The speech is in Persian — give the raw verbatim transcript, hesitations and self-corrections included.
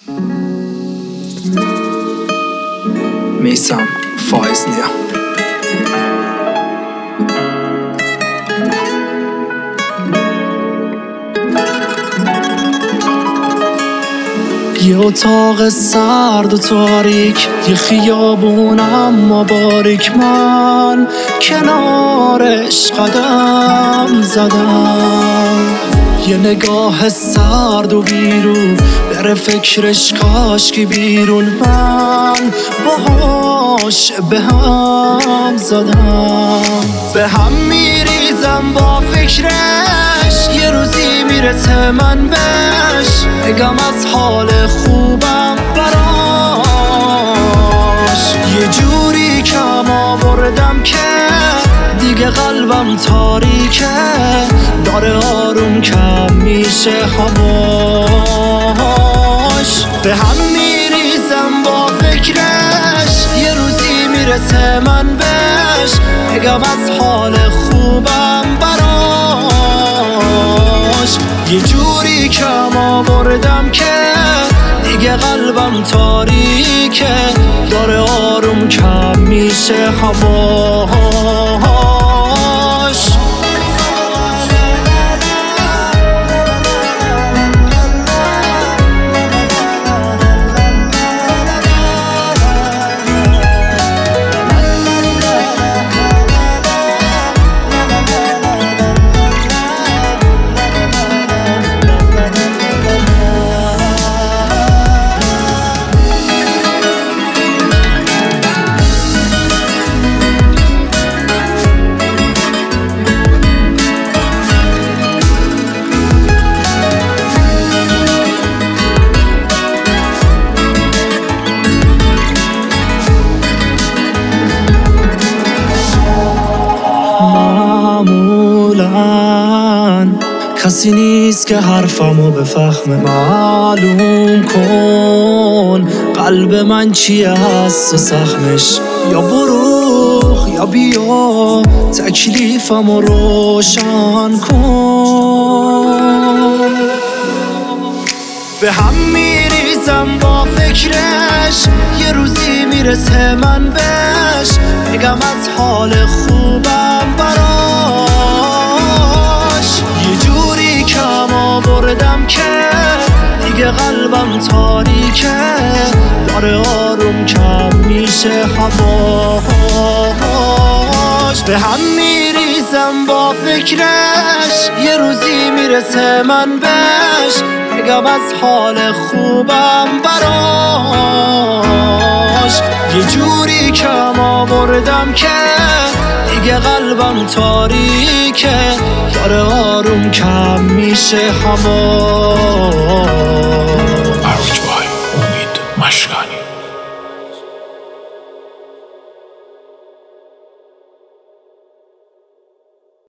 میثم فایزنیا. یه اتاق سرد و تاریک، یه خیابون اما باریک، من کنارش قدم زدم. یه نگاه سرد و بیرون بره فکرش کاشکی بیرون، من باهاش به هم زدم. به هم میریزم با فکرش، یه روزی میرسه من بهش بگم از حال خوبم براش. یه جوری کم آوردم که دیگه قلبم تاریکه، داره آروم کم میشه هواش. به هم میریزم با فکرش، یه روزی میرسه من بهش بگم از حال خوبم براش. یه جوری کم آوردم که دیگه قلبم تاریکه، داره آروم کم میشه هواش. معمولاً کسی نیست که حرفمو بفهمه، معلوم کن قلب من چیه هست و سخمش. یا برو یا بیا تکلیفمو روشن کن. به هم میریزم با فکرش، یه روزی میرسه من بهش بگم از حال خوبم براش. یه جوری کم آوردم که دیگه قلبم تاریکه، داره آروم کم میشه هواش. به هم میریزم با فکرش، یه روزی میرسه من بهش بگم از حال خوبم براش. یه جوری کم آوردم که دیگه قلبم تاریکه، داره آروم کم میشه هواش. عروج بای امید مشکل